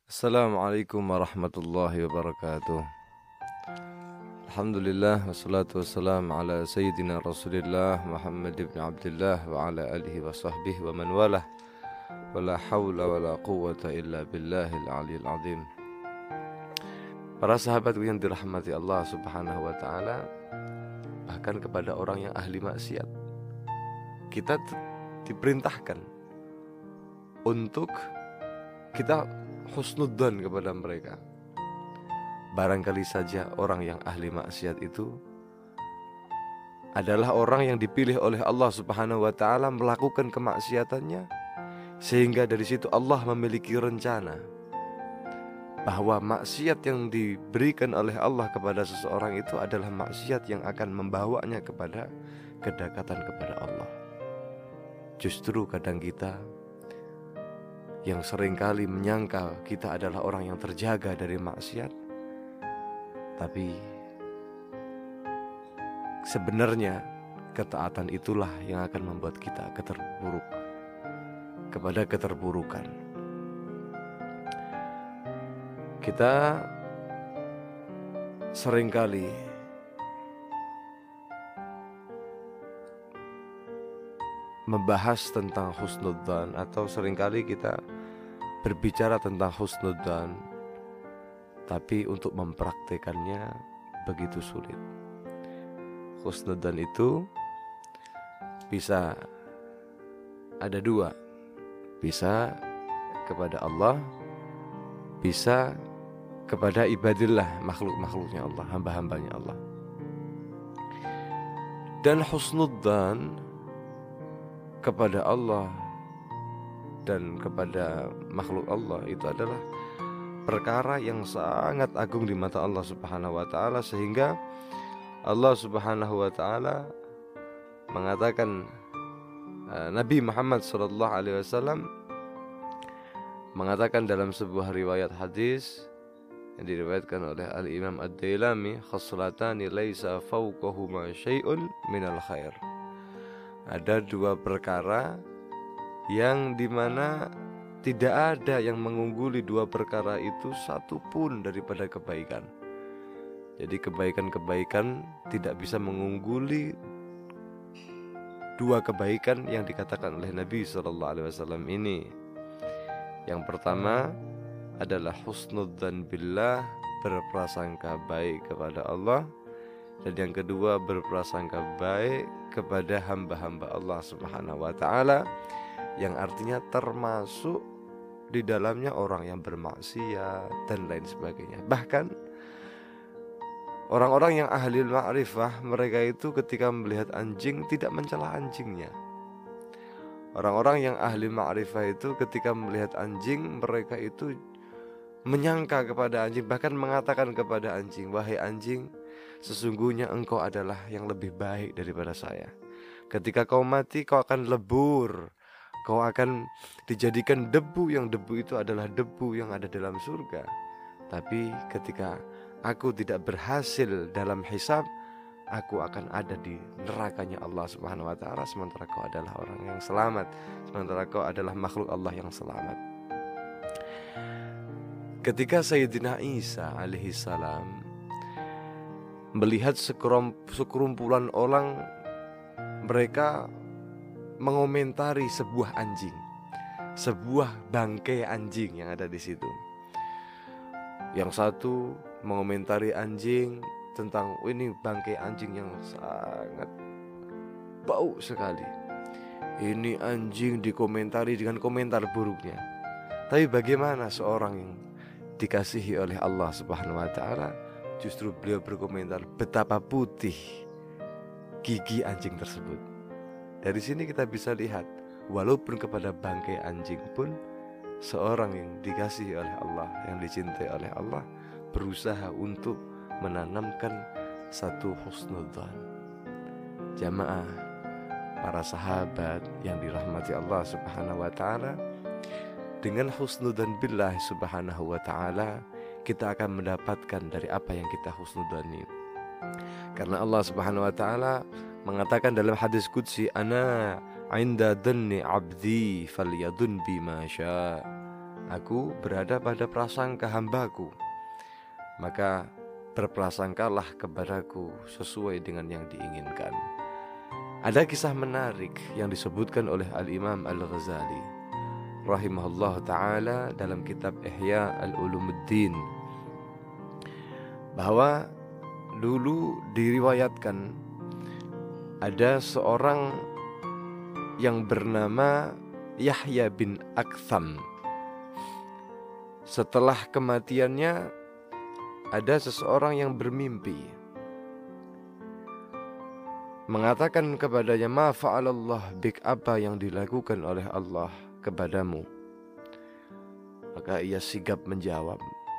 Assalamualaikum warahmatullahi wabarakatuh. Alhamdulillah wassalatu wassalam ala sayyidina Rasulillah Muhammad ibn Abdullah wa ala alihi wa sahbihi wa man walah. Wala hawla wala quwwata illa billahil aliyil azim. Para sahabatku yang dirahmati Allah subhanahu wa ta'ala, bahkan kepada orang yang ahli maksiat, kita diperintahkan untuk kita husnudzan kepada mereka. Barangkali saja orang yang ahli maksiat itu adalah orang yang dipilih oleh Allah subhanahu wa ta'ala melakukan kemaksiatannya, sehingga dari situ Allah memiliki rencana bahwa maksiat yang diberikan oleh Allah kepada seseorang itu adalah maksiat yang akan membawanya kepada kedekatan kepada Allah. Justru kadang kita yang seringkali menyangka kita adalah orang yang terjaga dari maksiat, tapi sebenarnya ketaatan itulah yang akan membuat kita kepada keterburukan. Kita seringkali membahas tentang husnudzan, atau seringkali kita berbicara tentang husnudzan, tapi untuk mempraktekannya begitu sulit. Husnudzan itu bisa ada dua, bisa kepada Allah, bisa kepada ibadillah, makhluk-makhluknya Allah, hamba-hambanya Allah. Dan husnudzan kepada Allah dan kepada makhluk Allah itu adalah perkara yang sangat agung di mata Allah subhanahu wa ta'ala, sehingga Allah subhanahu wa ta'ala mengatakan, Nabi Muhammad sallallahu alaihi wasallam mengatakan dalam sebuah riwayat hadis yang diriwayatkan oleh Al-Imam Ad-Dailami, khaslatani laisa fawqahuma syai'un minal khair. Ada dua perkara yang dimana tidak ada yang mengungguli dua perkara itu satu pun daripada kebaikan. Jadi kebaikan-kebaikan tidak bisa mengungguli dua kebaikan yang dikatakan oleh Nabi SAW ini. Yang pertama adalah husnudzan billah, berprasangka baik kepada Allah. Dan yang kedua berprasangka baik kepada hamba-hamba Allah subhanahu wa ta'ala, yang artinya termasuk di dalamnya orang yang bermaksiat dan lain sebagainya. Bahkan orang-orang yang ahli ma'rifah, mereka itu ketika melihat anjing tidak mencela anjingnya. Orang-orang yang ahli ma'rifah itu ketika melihat anjing, mereka itu menyangka kepada anjing, bahkan mengatakan kepada anjing, wahai anjing, sesungguhnya engkau adalah yang lebih baik daripada saya. Ketika kau mati, kau akan lebur, kau akan dijadikan debu, yang debu itu adalah debu yang ada dalam surga. Tapi ketika aku tidak berhasil dalam hisab, aku akan ada di nerakanya Allah subhanahu wa ta'ala, sementara kau adalah orang yang selamat, sementara kau adalah makhluk Allah yang selamat. Ketika Sayyidina Isa alaihi salam melihat sekerumpulan orang, mereka mengomentari sebuah anjing, sebuah bangkai anjing yang ada di situ. Yang satu mengomentari anjing tentang, ini bangkai anjing yang sangat bau sekali. Ini anjing dikomentari dengan komentar buruknya. Tapi bagaimana seorang yang dikasihi oleh Allah subhanahu wa ta'ala, justru beliau berkomentar betapa putih gigi anjing tersebut. Dari sini kita bisa lihat, walaupun kepada bangkai anjing pun, seorang yang dikasihi oleh Allah, yang dicintai oleh Allah, berusaha untuk menanamkan satu husnudzan. Jamaah, para sahabat yang dirahmati Allah subhanahu wa ta'ala, dengan husnudzan billah subhanahu wa ta'ala, kita akan mendapatkan dari apa yang kita husnudzani. Karena Allah subhanahu wa ta'ala mengatakan dalam hadis qudsi, ana inda dhanni abdi falyadun bima syaa. Aku berada pada prasangka hambaku, maka berprasangkalah kepadaku sesuai dengan yang diinginkan. Ada kisah menarik yang disebutkan oleh Al-Imam Al-Ghazali rahimahullah ta'ala dalam kitab Ihya Al-Ulumuddin, bahwa dulu diriwayatkan ada seorang yang bernama Yahya bin Aktham. Setelah kematiannya, ada seseorang yang bermimpi mengatakan kepadanya, ma fa'alallah bik, apa yang dilakukan oleh Allah kepadamu? Maka ia sigap menjawab,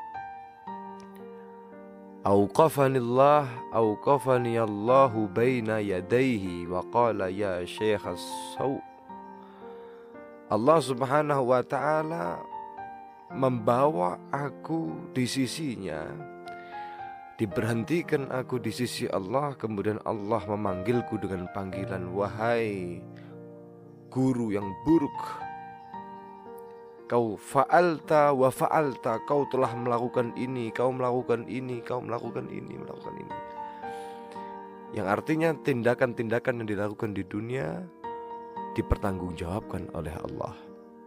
Auqafani Allahu baina yadayhi wa qala ya syekh as-saw. Allah subhanahu wa ta'ala membawa aku di sisinya, diberhentikan aku di sisi Allah. Kemudian Allah memanggilku dengan panggilan, wahai guru yang buruk, kau fa'alta wa fa'alta, kau telah melakukan ini, kau melakukan ini, kau melakukan ini, melakukan ini. Yang artinya tindakan-tindakan yang dilakukan di dunia dipertanggungjawabkan oleh Allah.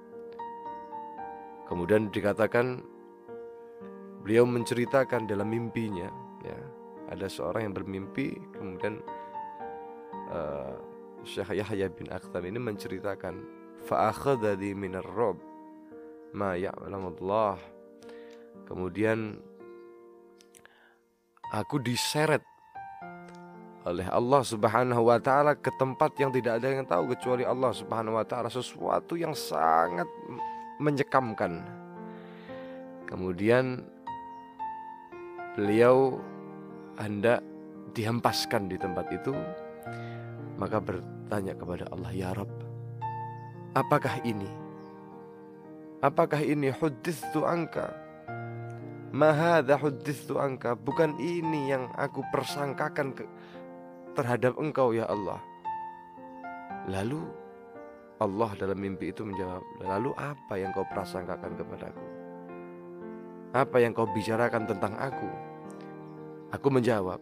Kemudian dikatakan, beliau menceritakan dalam mimpinya, ya, ada seorang yang bermimpi. Kemudian Syekh Yahya bin Aktham ini menceritakan, fa'akhadhani minar rob ma ya'lamullah. Kemudian aku diseret oleh Allah subhanahu wa ta'ala ke tempat yang tidak ada yang tahu kecuali Allah subhanahu wa ta'ala, sesuatu yang sangat menyekamkan. Kemudian beliau hendak dihempaskan di tempat itu, maka bertanya kepada Allah, ya Rabb, apakah ini? Apakah ini huddithu anka? Ma hadza huddithu anka? Bukan ini yang aku persangkakan terhadap engkau ya Allah. Lalu Allah dalam mimpi itu menjawab, lalu apa yang kau prasangkakan kepadaku? Apa yang kau bicarakan tentang aku? Aku menjawab,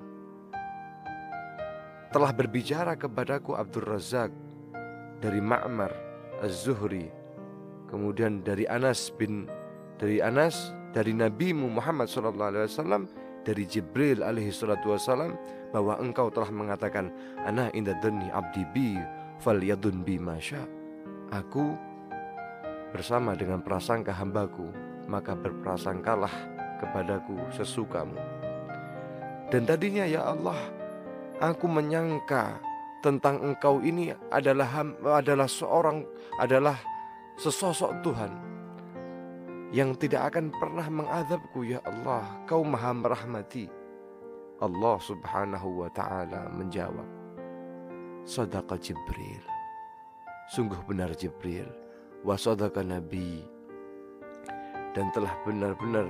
telah berbicara kepadaku Abdul Razak dari Ma'mar Az-Zuhri, kemudian dari Anas, dari Nabimu Muhammad SAW, dari Jibril alaihi salatu wassalam, bahwa engkau telah mengatakan, ana inda dhanni abdi bi falyadun bi masya. Aku bersama dengan prasangka hambaku, maka berprasangkalah kepadaku sesukamu. Dan tadinya ya Allah, aku menyangka tentang engkau ini adalah sesosok Tuhan yang tidak akan pernah mengadabku ya Allah, kau maha merahmati. Allah subhanahu wa ta'ala menjawab, sadaqa Jibril, sungguh benar Jibril, wa sadaqa Nabi, dan telah benar-benar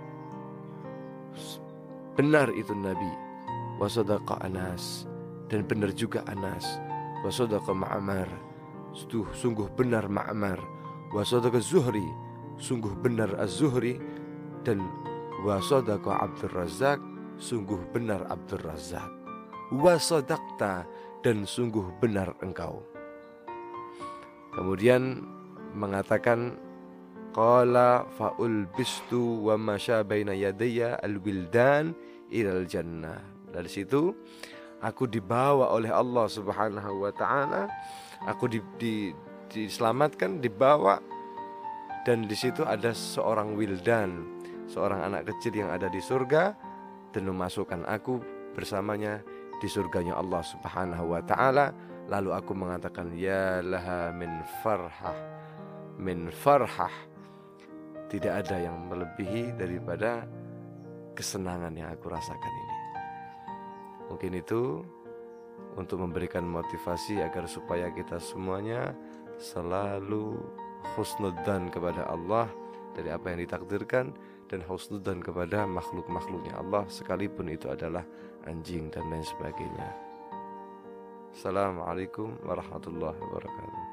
benar itu Nabi, wa sadaqa Anas, dan benar juga Anas, wa sadaqa Ma'mar, sungguh benar Ma'mar, wa sadaqa Zuhri, sungguh benar Az-Zuhri, dan wa sadaqa Abdul Razak, sungguh benar Abdul Razak, wa sadaqta, dan sungguh benar engkau. Kemudian mengatakan, qala fa'ul bistu wa masya baina yadayya al-wildan ilal jannah. Dari situ aku dibawa oleh Allah subhanahu wa ta'ala, aku diselamatkan, dibawa, dan di situ ada seorang wildan, seorang anak kecil yang ada di surga, dan memasukkan aku bersamanya di surganya Allah subhanahu wa ta'ala. Lalu aku mengatakan, ya laha min farhah, tidak ada yang melebihi daripada kesenangan yang aku rasakan ini. Mungkin itu untuk memberikan motivasi agar supaya kita semuanya selalu husnudzan kepada Allah dari apa yang ditakdirkan, dan husnudzan kepada makhluk-makhluknya Allah, sekalipun itu adalah anjing dan lain sebagainya. Assalamualaikum warahmatullahi wabarakatuh.